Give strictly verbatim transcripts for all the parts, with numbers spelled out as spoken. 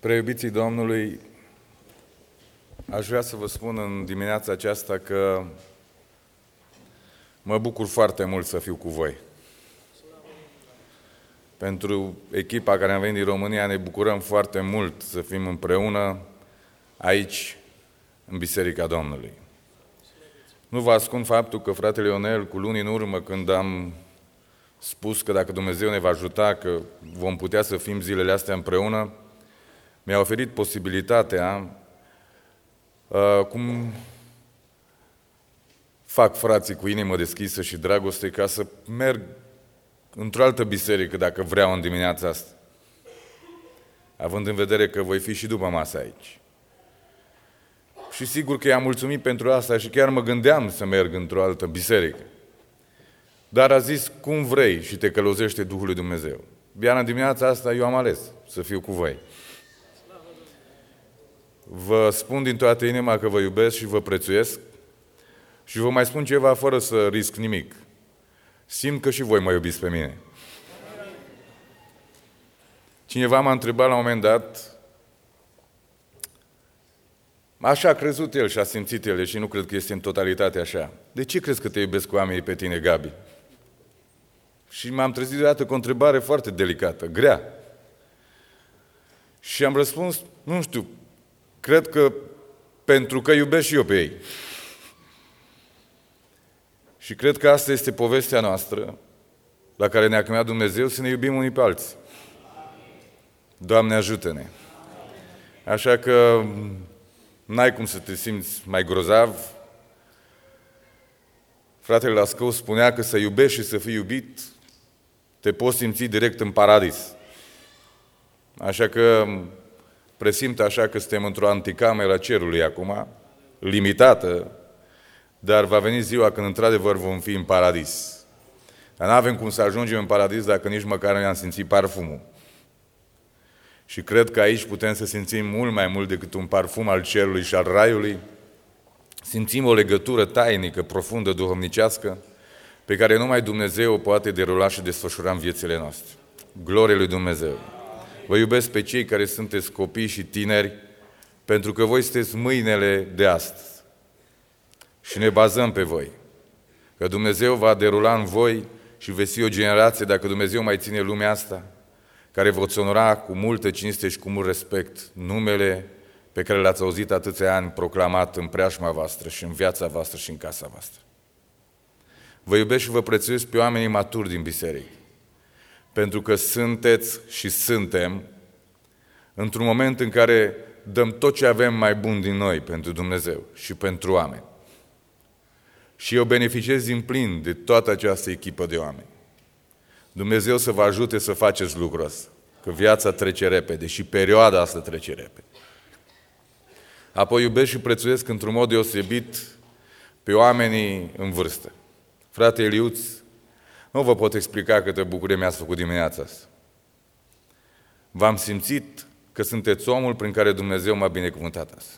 Preiubiții Domnului, aș vrea să vă spun în dimineața aceasta că mă bucur foarte mult să fiu cu voi. Pentru echipa care am venit din România ne bucurăm foarte mult să fim împreună aici, în Biserica Domnului. Nu vă ascund faptul că fratele Ionel, cu luni în urmă, când am spus că dacă Dumnezeu ne va ajuta, că vom putea să fim zilele astea împreună, mi-a oferit posibilitatea, uh, cum fac frații cu inimă deschisă și dragoste, ca să merg într-o altă biserică, dacă vreau, în dimineața asta. Având în vedere că voi fi și după masă aici. Și sigur că i-am mulțumit pentru asta și chiar mă gândeam să merg într-o altă biserică. Dar a zis, cum vrei, și te călăuzește Duhul lui Dumnezeu. Iar în dimineața asta eu am ales să fiu cu voi. Vă spun din toată inima că vă iubesc și vă prețuiesc și vă mai spun ceva fără să risc nimic. Simt că și voi mă iubiți pe mine. Cineva m-a întrebat la un moment dat, așa a crezut el și a simțit el, și nu cred că este în totalitate așa. De ce crezi că te iubesc cu oamenii pe tine, Gabi? Și m-am trezit deodată cu o întrebare foarte delicată, grea. Și am răspuns, nu știu, cred că pentru că iubesc și eu pe ei. Și cred că asta este povestea noastră la care ne-a chemat Dumnezeu, să ne iubim unii pe alții. Doamne, ajută-ne! Așa că n-ai cum să te simți mai grozav. Fratele Lascău spunea că să iubești și să fii iubit, te poți simți direct în paradis. Așa că presimt așa că suntem într-o anticameră a cerului acum, limitată, dar va veni ziua când într-adevăr vom fi în paradis. Dar n-avem cum să ajungem în paradis dacă nici măcar nu ne-am simțit parfumul. Și cred că aici putem să simțim mult mai mult decât un parfum al cerului și al raiului. Simțim o legătură tainică, profundă, duhovnicească, pe care numai Dumnezeu o poate derula și desfășura în viețile noastre. Glorie lui Dumnezeu! Vă iubesc pe cei care sunteți copii și tineri, pentru că voi sunteți mâinele de astăzi. Și ne bazăm pe voi. Că Dumnezeu va derula în voi și veți fi o generație, dacă Dumnezeu mai ține lumea asta, care vă onora cu multă cinste și cu mult respect numele pe care l-ați auzit atâția ani proclamat în preajma voastră și în viața voastră și în casa voastră. Vă iubesc și vă prețuiesc pe oamenii maturi din biserică, pentru că sunteți și suntem într-un moment în care dăm tot ce avem mai bun din noi pentru Dumnezeu și pentru oameni. Și eu beneficiez din plin de toată această echipă de oameni. Dumnezeu să vă ajute să faceți lucrul ăsta, că viața trece repede și perioada asta trece repede. Apoi iubesc și prețuiesc într-un mod deosebit pe oamenii în vârstă. Frate Eliuț, nu vă pot explica câtă bucurie mi-ați făcut dimineața asta. V-am simțit că sunteți omul prin care Dumnezeu m-a binecuvântat azi.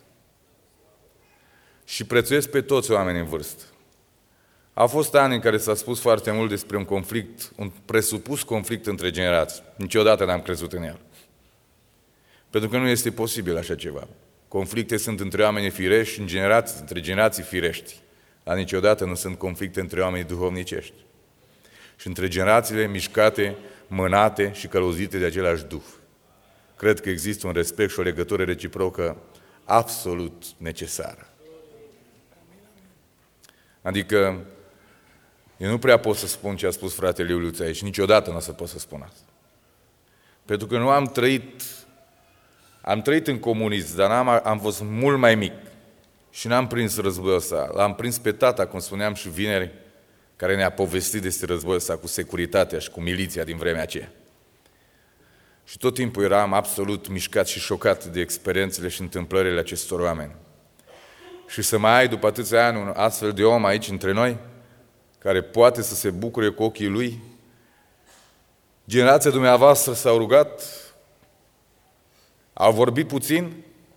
Și prețuiesc pe toți oamenii în vârstă. Au fost ani în care s-a spus foarte mult despre un conflict, un presupus conflict între generații. Niciodată n-am crezut în el. Pentru că nu este posibil așa ceva. Conflicte sunt între oameni firești, în generații, între generații firești. Dar niciodată nu sunt conflicte între oameni duhovnicești. Și între generațiile mișcate, mânate și călăuzite de același Duh. Cred că există un respect și o legătură reciprocă absolut necesară. Adică, eu nu prea pot să spun ce a spus fratele Iuliuț aici, niciodată nu o să pot să spun asta. Pentru că nu am trăit, am trăit în comunism, dar am, am fost mult mai mic și n-am prins războiul ăsta. L-am prins pe tata, cum spuneam și vineri, care ne-a povestit despre războiul ăsta cu securitatea și cu miliția din vremea aceea. Și tot timpul eram absolut mișcat și șocat de experiențele și întâmplările acestor oameni. Și să mai ai după atâția ani un astfel de om aici între noi, care poate să se bucure cu ochii lui. Generația dumneavoastră s-au rugat, au vorbit puțin.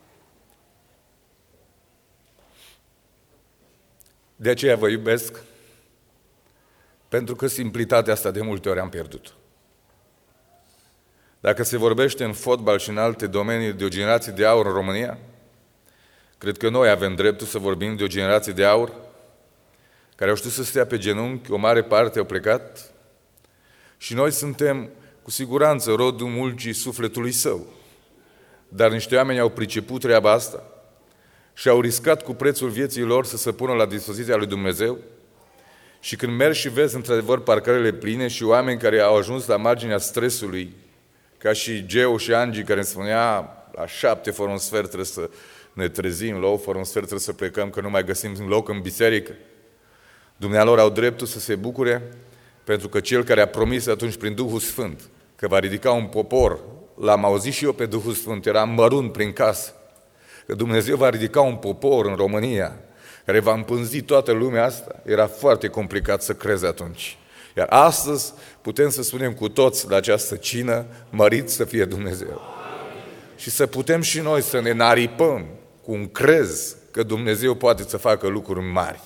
De aceea vă iubesc, pentru că simplitatea asta de multe ori am pierdut. Dacă se vorbește în fotbal și în alte domenii de o generație de aur în România, cred că noi avem dreptul să vorbim de o generație de aur care au știut să stea pe genunchi, o mare parte au plecat și noi suntem cu siguranță rodul mulcii sufletului său. Dar niște oameni au priceput treaba asta și au riscat cu prețul vieții lor să se pună la dispoziția lui Dumnezeu. Și când mergi și vezi într-adevăr parcările pline și oameni care au ajuns la marginea stresului, ca și Geo și Angie care îmi spunea la șapte fără un sfert trebuie să ne trezim, la opt fără un sfert trebuie să plecăm că nu mai găsim loc în biserică. Dumnealor au dreptul să se bucure pentru că Cel care a promis atunci prin Duhul Sfânt că va ridica un popor, l-am auzit și eu pe Duhul Sfânt, eram mărunt prin casă, că Dumnezeu va ridica un popor în România care va împânzi toată lumea asta, era foarte complicat să crezi atunci. Iar astăzi putem să spunem cu toți la această cină, mărit să fie Dumnezeu. Și să putem și noi să ne naripăm cu un crez că Dumnezeu poate să facă lucruri mari.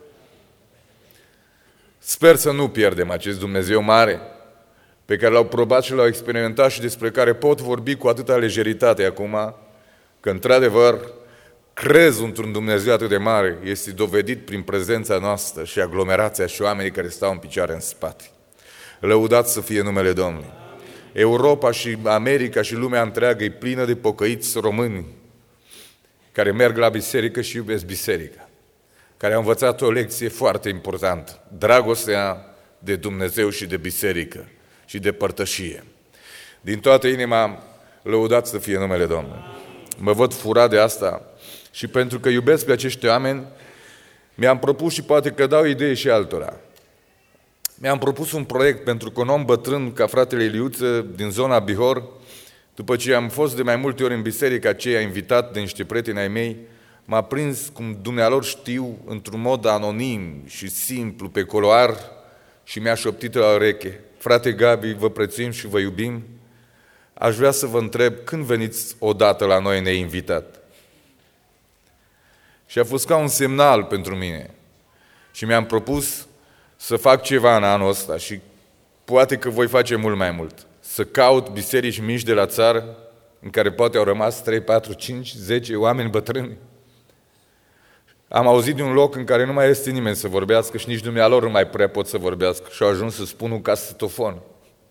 Sper să nu pierdem acest Dumnezeu mare pe care l-au probat și l-au experimentat și despre care pot vorbi cu atâta lejeritate acum, că într-adevăr crezul într-un Dumnezeu atât de mare este dovedit prin prezența noastră și aglomerația și oamenii care stau în picioare în spate. Lăudați să fie numele Domnului! Europa și America și lumea întreagă e plină de pocăiți români care merg la biserică și iubesc biserica, care au învățat o lecție foarte importantă, dragostea de Dumnezeu și de biserică și de părtășie. Din toată inima, lăudați să fie numele Domnului! Mă văd furat de asta și pentru că iubesc pe acești oameni, mi-am propus și poate că dau idei și altora. Mi-am propus un proiect pentru că un om bătrân ca fratele Iliuță din zona Bihor, după ce am fost de mai multe ori în biserica aceea invitat de niște prieteni ai mei, m-a prins, cum dumnealor știu, într-un mod anonim și simplu pe coloar și mi-a șoptit la ureche: frate Gabi, vă prețuim și vă iubim, aș vrea să vă întreb când veniți odată la noi neinvitat. Și a fost ca un semnal pentru mine și mi-am propus să fac ceva în anul ăsta și poate că voi face mult mai mult. Să caut biserici mici de la țară în care poate au rămas trei, patru, cinci, zece oameni bătrâni. Am auzit de un loc în care nu mai este nimeni să vorbească și nici dumnealor nu mai prea pot să vorbească și au ajuns să spun un casetofon.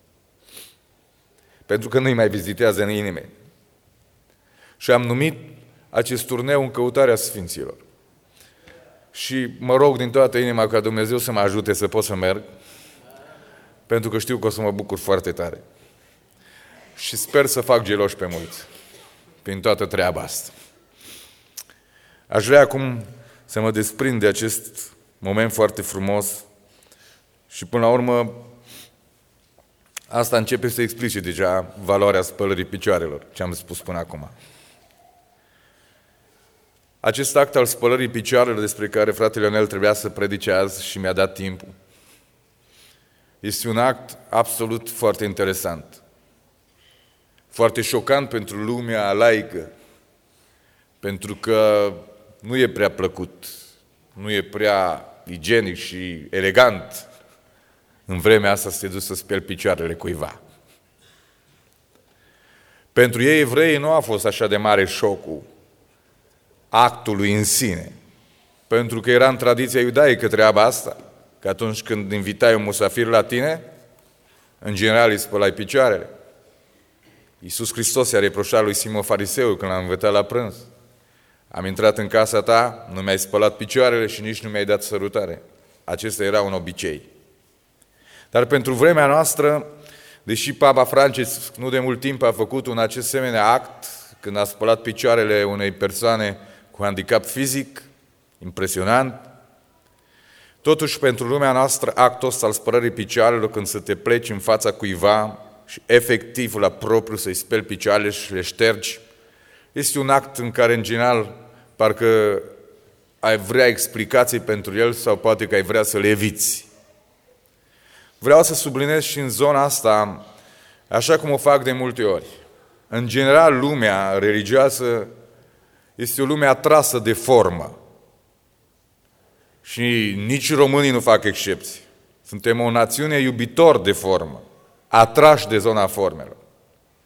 Pentru că nu-i mai vizitează nimeni. Și am numit acest turneu în căutarea Sfinților. Și mă rog din toată inima ca Dumnezeu să mă ajute să pot să merg, pentru că știu că o să mă bucur foarte tare. Și sper să fac geloși pe mulți prin toată treaba asta. Aș vrea acum să mă desprind de acest moment foarte frumos și până la urmă asta începe să explice deja valoarea spălării picioarelor, ce am spus până acum. Acest act al spălării picioarelor despre care fratele Ionel trebuia să predice azi și mi-a dat timpul, este un act absolut foarte interesant, foarte șocant pentru lumea laică, pentru că nu e prea plăcut, nu e prea igienic și elegant în vremea asta să te duci să speli picioarele cuiva. Pentru ei, evreii, nu a fost așa de mare șocul actului în sine, pentru că era în tradiția iudaică treaba asta, că atunci când invitai un musafir la tine, în general îi spălai picioarele. Iisus Hristos i-a reproșat lui Simon Fariseul când l-a invitat la prânz: am intrat în casa ta, nu mi-ai spălat picioarele și nici nu mi-ai dat sărutare. Acesta era un obicei. Dar pentru vremea noastră, deși Papa Francis nu de mult timp a făcut un acest asemenea act, când a spălat picioarele unei persoane cu handicap fizic, impresionant, totuși pentru lumea noastră actul ăsta al spălării picioarelor, când să te pleci în fața cuiva și efectiv la propriu să-i speli picioarele și le ștergi, este un act în care în general parcă ai vrea explicații pentru el sau poate că ai vrea să le eviți. Vreau să subliniez și în zona asta, așa cum o fac de multe ori. În general, lumea religioasă este o lume atrasă de formă. Și nici românii nu fac excepții. Suntem o națiune iubitor de formă, atrași de zona formelor.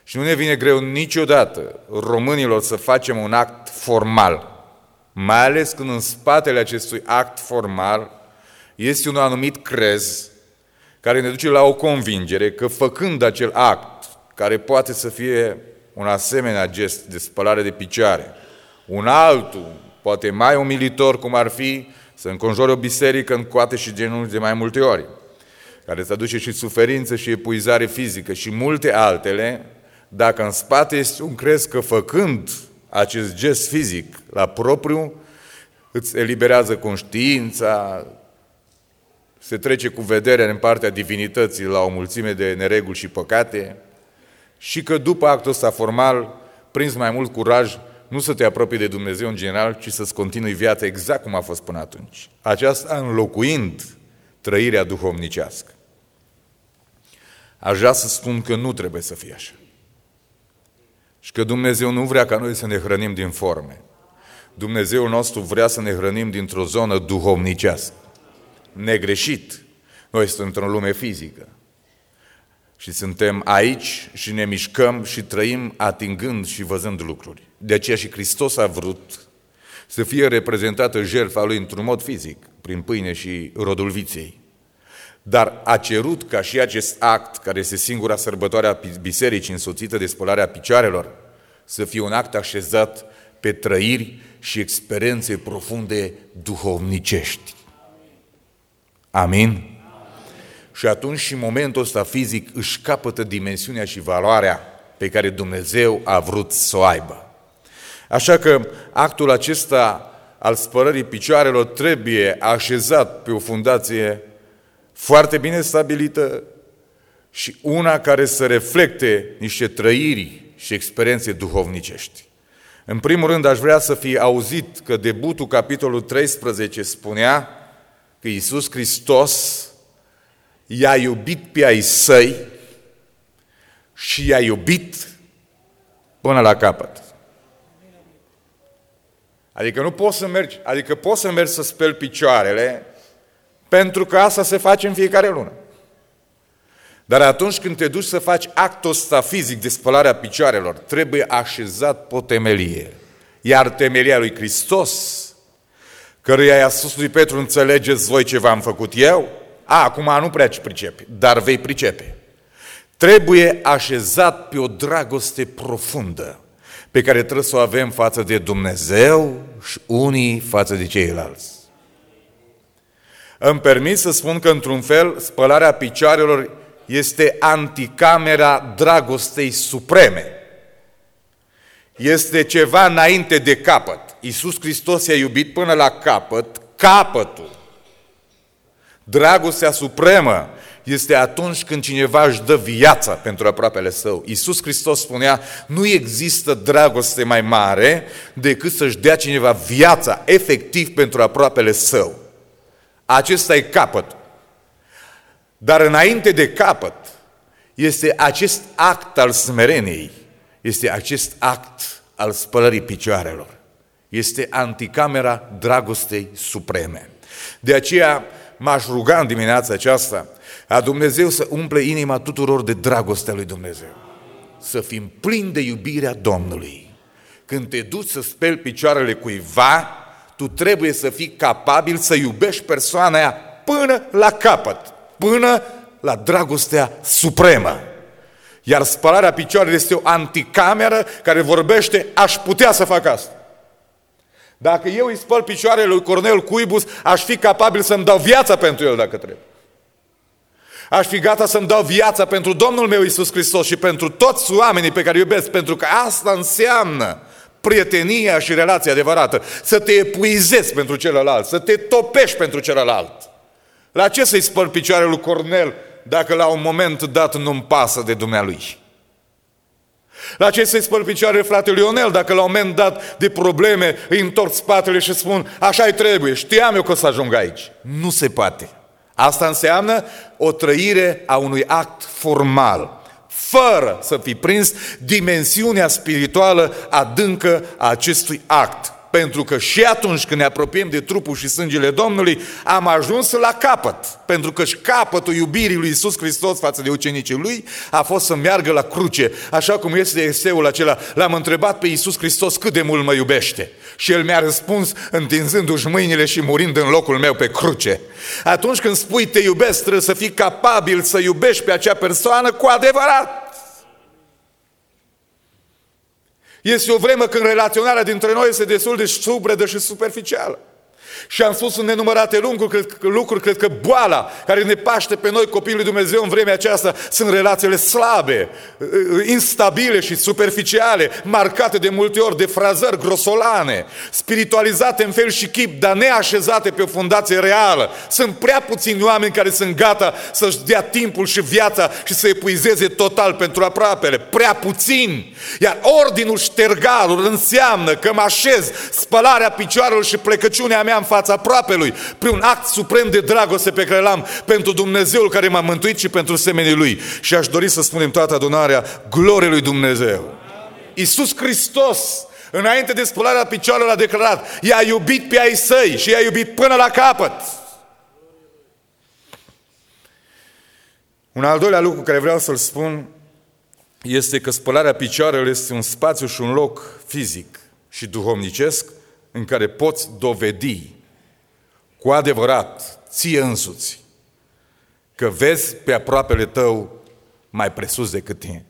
Și nu ne vine greu niciodată românilor să facem un act formal, mai ales când în spatele acestui act formal este un anumit crez care ne duce la o convingere că făcând acel act, care poate să fie un asemenea gest de spălare de picioare, un altul, poate mai umilitor, cum ar fi să înconjori o biserică în coate și genunchi de mai multe ori, care îți aduce și suferință și epuizare fizică și multe altele, dacă în spate este un crez că făcând acest gest fizic la propriu, îți eliberează conștiința, se trece cu vederea în partea divinității la o mulțime de nereguli și păcate și că după actul ăsta formal, prins mai mult curaj, nu să te apropii de Dumnezeu în general, ci să-ți continui viața exact cum a fost până atunci. Aceasta înlocuind trăirea duhovnicească. Aș vrea să spun că nu trebuie să fie așa. Și că Dumnezeu nu vrea ca noi să ne hrănim din forme. Dumnezeul nostru vrea să ne hrănim dintr-o zonă duhovnicească. Negreșit. Noi suntem într-o lume fizică. Și suntem aici și ne mișcăm și trăim atingând și văzând lucruri. De aceea și Hristos a vrut să fie reprezentată jertfa Lui într-un mod fizic, prin pâine și rodul viței. Dar a cerut ca și acest act, care este singura sărbătoare a bisericii însoțită de spălarea picioarelor, să fie un act așezat pe trăiri și experiențe profunde duhovnicești. Amin? Și atunci și momentul ăsta fizic își capătă dimensiunea și valoarea pe care Dumnezeu a vrut să o aibă. Așa că actul acesta al spălării picioarelor trebuie așezat pe o fundație foarte bine stabilită și una care să reflecte niște trăiri și experiențe duhovnicești. În primul rând, aș vrea să fie auzit că debutul capitolul treisprezece spunea că Iisus Hristos i-a iubit pe ai săi și i-a iubit până la capăt. Adică nu poți să mergi, adică poți să mergi să speli picioarele, pentru că asta se face în fiecare lună. Dar atunci când te duci să faci actul ăsta fizic de spălarea picioarelor, trebuie așezat pe o temelie. Iar temelia lui Hristos, căruia i-a spus lui Petru, înțelegeți voi ce v-am făcut eu? A, acum nu prea pricepi, dar vei pricepe. Trebuie așezat pe o dragoste profundă, pe care trebuie să o avem față de Dumnezeu și unii față de ceilalți. Îmi permit să spun că, într-un fel, spălarea picioarelor este anticamera dragostei supreme. Este ceva înainte de capăt. Iisus Hristos i-a iubit până la capăt, capătul. Dragostea supremă este atunci când cineva își dă viața pentru aproapele său. Iisus Hristos spunea, nu există dragoste mai mare decât să-și dea cineva viața efectiv pentru aproapele său. Acesta e capătul. Dar înainte de capăt este acest act al smereniei, este acest act al spălării picioarelor. Este anticamera dragostei supreme. De aceea m-aș ruga în dimineața aceasta a Dumnezeu să umple inima tuturor de dragostea lui Dumnezeu. Să fim plini de iubirea Domnului. Când te duci să speli picioarele cuiva, tu trebuie să fii capabil să iubești persoana aia până la capăt, până la dragostea supremă. Iar spălarea picioarelor este o anticameră care vorbește, aș putea să fac asta. Dacă eu îi spăl picioarele lui Cornel Cuibus, aș fi capabil să-mi dau viața pentru el dacă trebuie. Aș fi gata să-mi dau viața pentru Domnul meu Iisus Hristos și pentru toți oamenii pe care îi iubesc, pentru că asta înseamnă prietenia și relația adevărată. Să te epuizezi pentru celălalt, să te topești pentru celălalt. La ce să-i spăl picioarele lui Cornel dacă la un moment dat nu-mi pasă de dumnealui? La ce să-i spăl picioarele fratelui Ionel dacă la un moment dat de probleme îi întorc spatele și spun, așa-i trebuie, știam eu că o să ajung aici. Nu se poate. Asta înseamnă o trăire a unui act formal, fără să fi prins dimensiunea spirituală adâncă a acestui act. Pentru că și atunci când ne apropiem de trupul și sângele Domnului, am ajuns la capăt. Pentru că și capătul iubirii lui Iisus Hristos față de ucenicii lui a fost să meargă la cruce. Așa cum este eseul acela, l-am întrebat pe Iisus Hristos cât de mult mă iubește. Și El mi-a răspuns întinzându-și mâinile și murind în locul meu pe cruce. Atunci când spui te iubesc, trebuie să fii capabil să iubești pe acea persoană cu adevărat. Este o vreme când relaționarea dintre noi este destul de subredă și superficială. Și am spus în nenumărate lucruri, cred, lucruri, cred că boala care ne paște pe noi, copiii lui Dumnezeu, în vremea aceasta, sunt relațiile slabe, instabile și superficiale, marcate de multe ori de frazări grosolane, spiritualizate în fel și chip, dar neașezate pe o fundație reală. Sunt prea puțini oameni care sunt gata să-și dea timpul și viața și să epuizeze total pentru aproapele. Prea puțini. Iar ordinul ștergarul înseamnă că mă așez spălarea picioarelor și plecăciunea mea în fața aproapelui, prin un act suprem de dragoste pe care l-am pentru Dumnezeul care m-a mântuit și pentru semenii Lui. Și aș dori să spunem toată adunarea, glorie lui Dumnezeu. Amin. Iisus Hristos, înainte de spălarea picioarelor, a declarat, i-a iubit pe ai săi și i-a iubit până la capăt. Un al doilea lucru care vreau să-l spun este că spălarea picioarelor este un spațiu și un loc fizic și duhovnicesc în care poți dovedi cu adevărat ție însuți că vezi pe aproapele tău mai presus decât tine.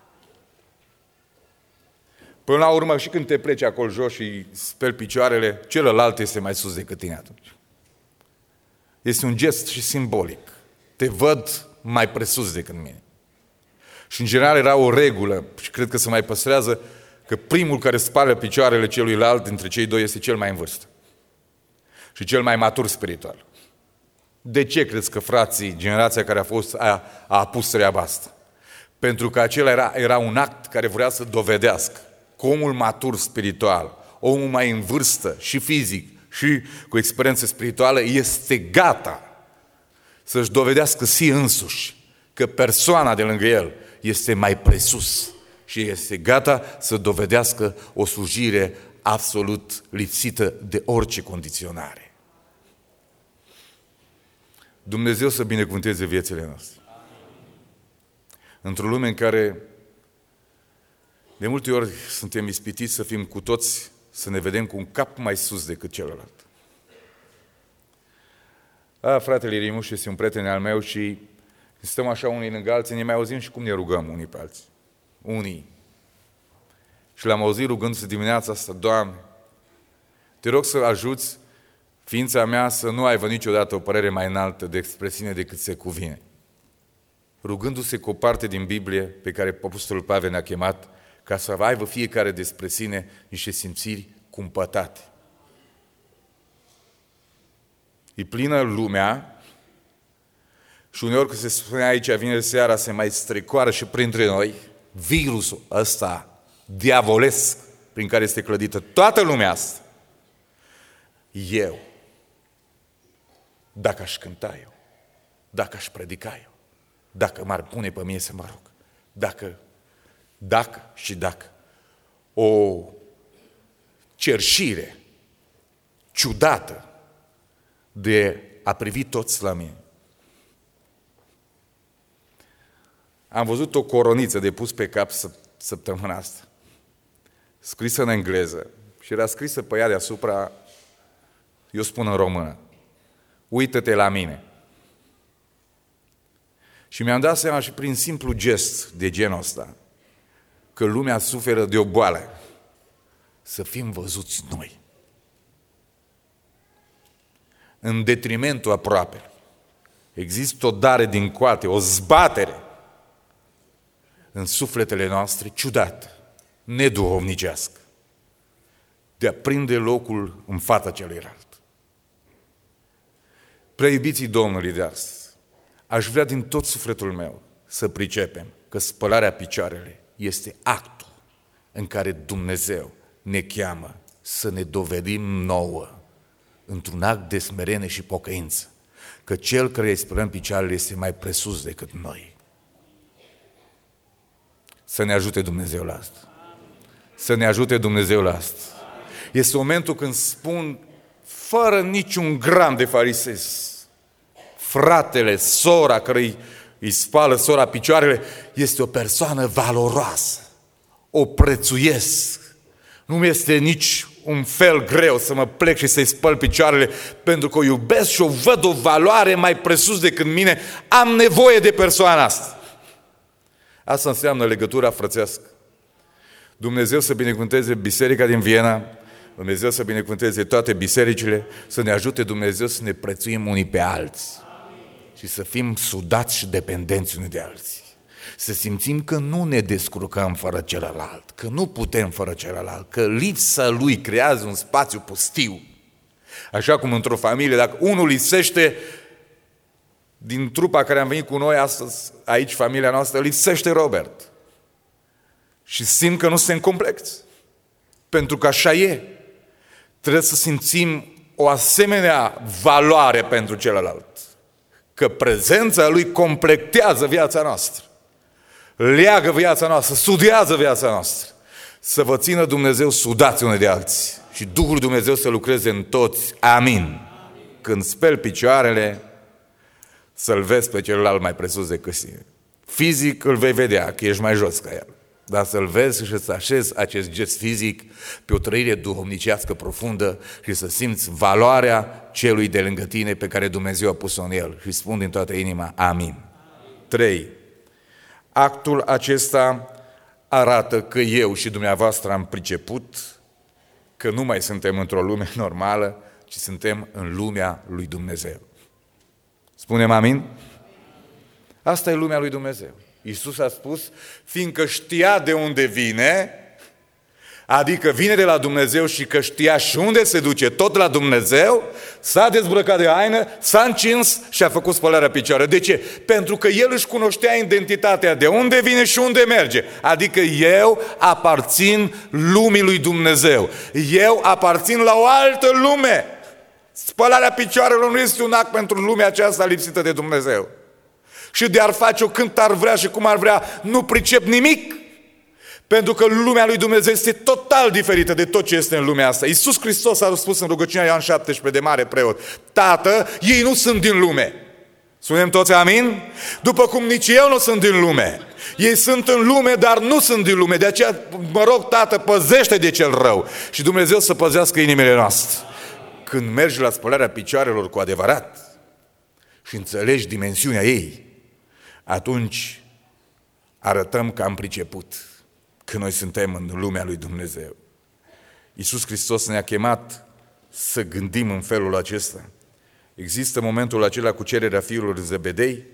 Până la urmă, și când te pleci acolo jos și speli picioarele, celălalt este mai sus decât tine atunci. Este un gest și simbolic. Te văd mai presus decât mine. Și în general era o regulă, și cred că se mai păstrează, că primul care spală picioarele celuilalt dintre cei doi este cel mai în vârstă și cel mai matur spiritual. De ce crezi că frații, generația care a fost, a, a apus treaba asta? Pentru că acela era, era un act care vrea să dovedească că omul matur spiritual, omul mai în vârstă și fizic și cu experiență spirituală este gata să-și dovedească si însuși că persoana de lângă el este mai presus și este gata să dovedească o slujire absolut lipsită de orice condiționare. Dumnezeu să binecuvânteze viețile noastre. Într-o lume în care de multe ori suntem ispitiți să fim cu toți, să ne vedem cu un cap mai sus decât celălalt. A, fratele Irimuș este un prieten al meu și stăm așa unii lângă alții, ne mai auzim și cum ne rugăm unii pe alții. Unii. Și l-am auzit rugându-se dimineața asta, Doamne, te rog să ajuți ființa mea să nu aibă niciodată o părere mai înaltă despre sine decât se cuvine. Rugându-se cu o parte din Biblie pe care Apostolul Pavel ne-a chemat ca să aibă fiecare despre sine niște simțiri cumpătate. E plină lumea și uneori când se spune aici, vine seara, se mai strecoară și printre noi virusul ăsta diavolesc prin care este clădită toată lumea asta. Eu, dacă aș cânta eu, dacă aș predica eu, dacă m-ar pune pe mine să mă rog, dacă, dacă și dacă, o cerșire ciudată de a privi toți la mine. Am văzut o coroniță de pus pe cap săptămâna asta, scrisă în engleză și era scrisă pe ea deasupra, eu spun în română, uită-te la mine. Și mi-am dat seama și prin simplu gest de genul ăsta că lumea suferă de o boală, să fim văzuți noi. În detrimentul aproape. Există o dare din coate, o zbatere în sufletele noastre ciudată, neduhovnicească, de a prinde locul în fața celuilalt. Prea iubiții Domnului de astăzi, aș vrea din tot sufletul meu să pricepem că spălarea picioarele este actul în care Dumnezeu ne cheamă să ne dovedim nouă, într-un act de smerenie și pocăință, că Cel care îi spălăm picioarele este mai presus decât noi. Să ne ajute Dumnezeu la asta. Să ne ajute Dumnezeu la asta. Este momentul când spun, fără niciun gram de farisez, fratele, sora care îi spală sora picioarele, este o persoană valoroasă. O prețuiesc. Nu este nici un fel greu să mă plec și să-i spăl picioarele, pentru că o iubesc și o văd o valoare mai presus decât mine. Am nevoie de persoana asta. Asta înseamnă legătura frățească. Dumnezeu să binecuvânteze biserica din Viena, Dumnezeu să binecuvânteze toate bisericile, să ne ajute Dumnezeu să ne prețuim unii pe alții și să fim sudați și dependenți unii de alții. Să simțim că nu ne descurcăm fără celălalt, că nu putem fără celălalt, că lipsa lui creează un spațiu pustiu. Așa cum într-o familie, dacă unul lipsește din trupa care am venit cu noi astăzi, aici, familia noastră, lipsește Robert. Și simt că nu suntem complexi. Pentru că așa e. Trebuie să simțim o asemenea valoare pentru celălalt. Că prezența lui completează viața noastră. Leagă viața noastră, studiază viața noastră. Să vă țină Dumnezeu sudați unii de alții. Și Duhul Dumnezeu să lucreze în toți. Amin. Când speli picioarele, să-l vezi pe celălalt mai presus decât sine. Fizic îl vei vedea că ești mai jos ca el. Dar să-l vezi și să așezi acest gest fizic pe o trăire duhovnicească profundă și să simți valoarea celui de lângă tine pe care Dumnezeu a pus-o în el. Și spun din toată inima, amin. Trei. Actul acesta arată că eu și dumneavoastră am priceput că nu mai suntem într-o lume normală, ci suntem în lumea lui Dumnezeu. Spunem amin? Asta e lumea lui Dumnezeu. Iisus a spus, fiindcă știa de unde vine, adică vine de la Dumnezeu și că știa și unde se duce, tot la Dumnezeu, s-a dezbrăcat de haină, s-a încins și a făcut spălarea picioarelor. De ce? Pentru că el își cunoștea identitatea, de unde vine și unde merge. Adică eu aparțin lumii lui Dumnezeu. Eu aparțin la o altă lume. Spălarea picioarelor nu este un act pentru lumea aceasta lipsită de Dumnezeu. Și de ar face-o când ar vrea și cum ar vrea, nu pricep nimic. Pentru că lumea lui Dumnezeu este total diferită de tot ce este în lumea asta. Iisus Hristos a spus în rugăciunea Ioan șaptesprezece de mare preot, Tată, ei nu sunt din lume. Spunem toți amin? După cum nici eu nu sunt din lume. Ei sunt în lume, dar nu sunt din lume. De aceea, mă rog, Tată, păzește de cel rău. Și Dumnezeu să păzească inimile noastre. Când mergi la spălarea picioarelor cu adevărat și înțelegi dimensiunea ei, atunci arătăm că am priceput că noi suntem în lumea lui Dumnezeu. Iisus Hristos ne-a chemat să gândim în felul acesta. Există momentul acela cu cererea fiilor Zebedei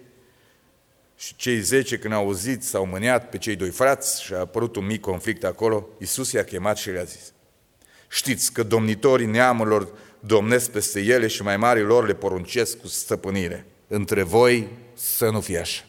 și cei zece, când au auzit, s-au mâniat pe cei doi frați și a apărut un mic conflict acolo. Iisus i-a chemat și le-a zis, știți că domnitorii neamurilor domnesc peste ele și mai marii lor le poruncesc cu stăpânire. Între voi să nu fie așa.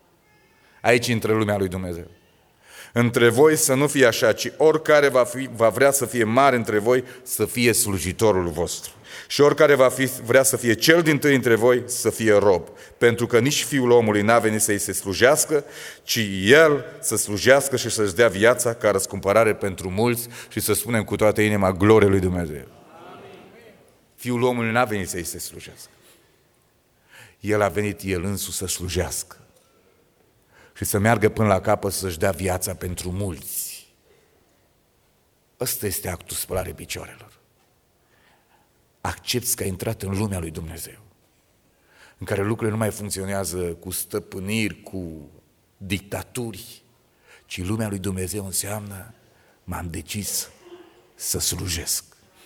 Aici intră lumea lui Dumnezeu. Între voi să nu fie așa, ci oricare va, fi, va vrea să fie mare între voi, să fie slujitorul vostru. Și oricare va fi, vrea să fie cel dintâi între voi, să fie rob. Pentru că nici Fiul omului n-a venit să-i se slujească, ci El să slujească și să-și dea viața ca răscumpărare pentru mulți și să spunem cu toată inima glorie lui Dumnezeu. Fiul omului n-a venit să-i se slujească. El a venit El însuși să slujească și să meargă până la capăt să-și dea viața pentru mulți. Ăsta este actul spălare picioarelor. Accepți că ai intrat în lumea lui Dumnezeu, în care lucrurile nu mai funcționează cu stăpâniri, cu dictaturi, ci lumea lui Dumnezeu înseamnă m-am decis să slujesc.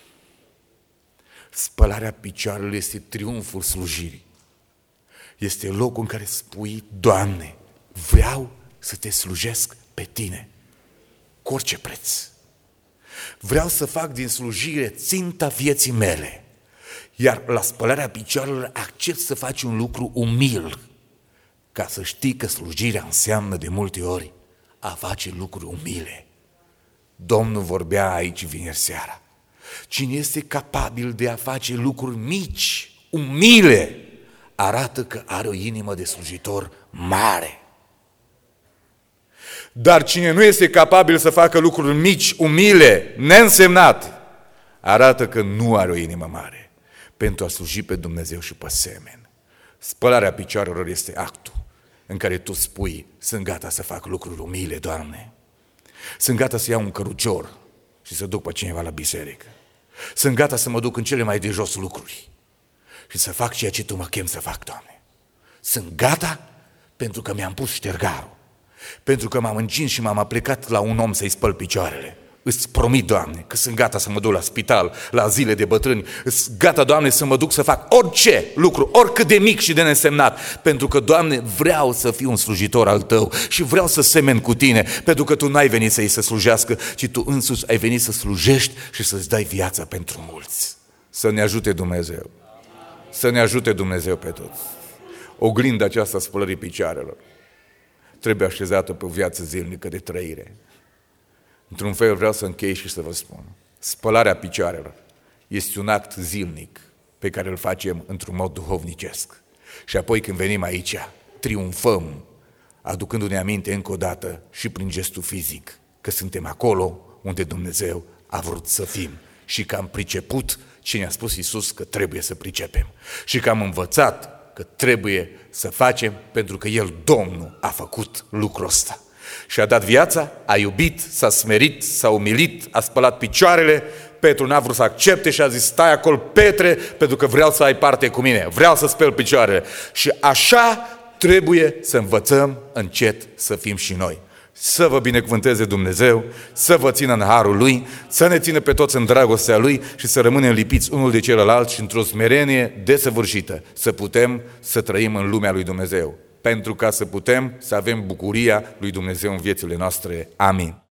Spălarea picioarelor este triumful slujirii. Este locul în care spui, Doamne, vreau să te slujesc pe tine, cu orice preț. Vreau să fac din slujire ținta vieții mele. Iar la spălarea picioarelor accept să faci un lucru umil, ca să știi că slujirea înseamnă de multe ori a face lucruri umile. Domnul vorbea aici vineri seara. Cine este capabil de a face lucruri mici, umile, arată că are o inimă de slujitor mare. Dar cine nu este capabil să facă lucruri mici, umile, neînsemnate, arată că nu are o inimă mare pentru a sluji pe Dumnezeu și pe semeni. Spălarea picioarelor este actul în care tu spui, sunt gata să fac lucruri umile, Doamne. Sunt gata să iau un cărucior și să duc pe cineva la biserică. Sunt gata să mă duc în cele mai de jos lucruri și să fac ceea ce Tu mă chem să fac, Doamne. Sunt gata pentru că mi-am pus ștergarul, pentru că m-am încins și m-am aplicat la un om să-i spăl picioarele. Îți promit, Doamne, că sunt gata să mă duc la spital, la zile de bătrâni. Îți gata, Doamne, să mă duc să fac orice lucru, oricât de mic și de nesemnat. Pentru că, Doamne, vreau să fiu un slujitor al Tău și vreau să semen cu Tine. Pentru că Tu n-ai venit să-i să slujească, ci Tu însuți ai venit să slujești și să-ți dai viața pentru mulți. Să ne ajute Dumnezeu. Să ne ajute Dumnezeu pe toți. Oglinda aceasta spălării picioarelor trebuie așezată pe o viață zilnică de trăire. Într-un fel vreau să închei și să vă spun. Spălarea picioarelor este un act zilnic pe care îl facem într-un mod duhovnicesc. Și apoi când venim aici, triumfăm, aducându-ne aminte încă o dată și prin gestul fizic, că suntem acolo unde Dumnezeu a vrut să fim și că am priceput ce ne-a spus Iisus că trebuie să pricepem și că am învățat că trebuie să facem pentru că El, Domnul, a făcut lucrul ăsta. Și a dat viața, a iubit, s-a smerit, s-a umilit, a spălat picioarele. Petru n-a vrut să accepte și a zis, stai acolo, Petre, pentru că vreau să ai parte cu mine, vreau să spăl picioarele. Și așa trebuie să învățăm încet să fim și noi. Să vă binecuvânteze Dumnezeu, să vă țină în harul Lui, să ne țină pe toți în dragostea Lui și să rămânem lipiți unul de celălalt și într-o smerenie desăvârșită, să putem să trăim în lumea lui Dumnezeu. Pentru ca să putem să avem bucuria lui Dumnezeu în viețile noastre. Amin.